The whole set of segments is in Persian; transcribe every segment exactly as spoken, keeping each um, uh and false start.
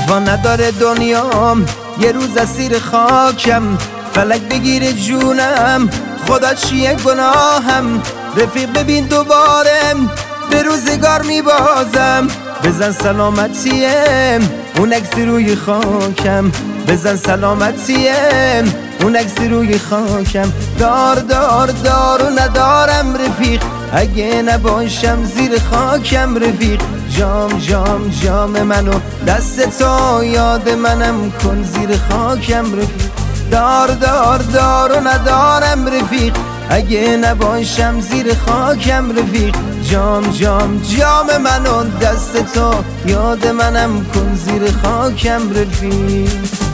وفا نداره دنیام، یه روز اسیر خاکم، فلک بگیره جونم، خدا چیه گناهم. رفیق ببین دوباره به روزگار میبازم، بزن سلامتیم اون عکس روی خاکم، بزن سلامتیم اون عکس روی خاکم. دار دار دار و ندارم رفیق، اگه نباشم زیر خاکم رفیق. جام جام جام منو دست تو یاد منم کن زیر خاکم رفیق. دار دار دار و ندارم رفیق، اگه نباشم زیر خاکم رفیق. جام جام جام منو دست تو یاد منم کن زیر خاکم رفیق.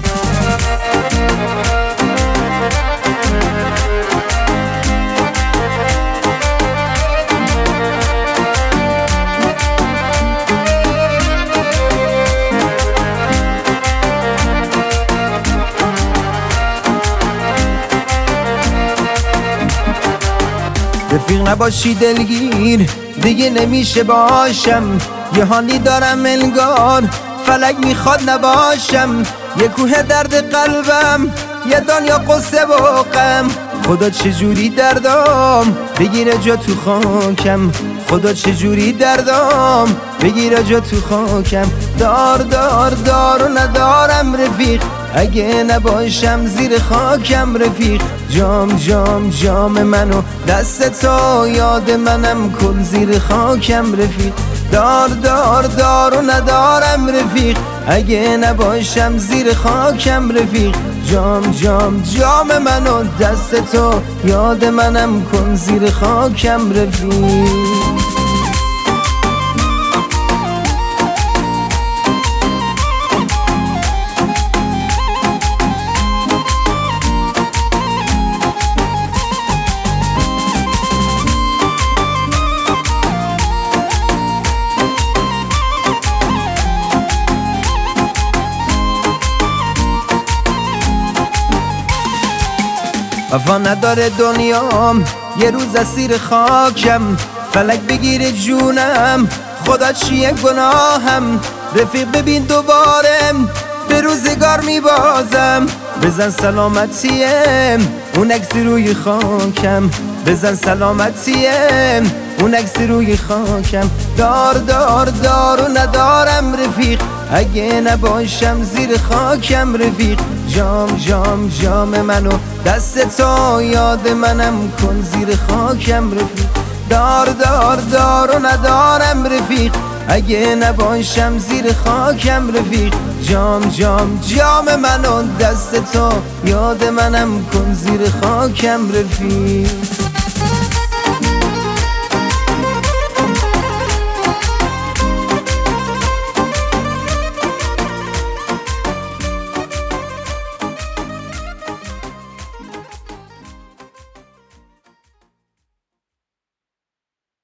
رفیق نباشی دلگیر دیگه نمیشه باشم، یه حالی دارم انگار فلک میخواد نباشم. یه کوه درد قلبم، یه دنیا قصه و غم، خدا چجوری دردام بگیره جا تو خاکم، خدا چجوری دردام بگیره جا تو خاکم. دار دار دار و ندارم رفیق، اگه نباشم زیر خاکم رفیق. جام جام جام منو دست تو یاد منم کن زیر خاکم رفیق. دار دار دار و ندارم رفیق، اگه نباشم زیر خاکم رفیق. جام جام جام منو دست تو یاد منم کن زیر خاکم رفیق. وفا نداره دنیام، یه روز اسیر خاکم، فلک بگیره جونم، خدا چیه گناهم. رفیق ببین دوباره به روزگار میبازم، بزن سلامتیم اون عکس روی خاکم، بزن سلامتیم اون عکس روی خاکم. دار دار دار و ندارم رفیق، اگه نباشم زیر خاکم رفیق. جام جام جام منو دست تو یاد منم کن زیر خاکم رفیق. دار دار دار و ندارم رفیق، اگه نباشم زیر خاکم رفیق. جام جام جام منو دست تو یاد منم کن زیر خاکم رفیق.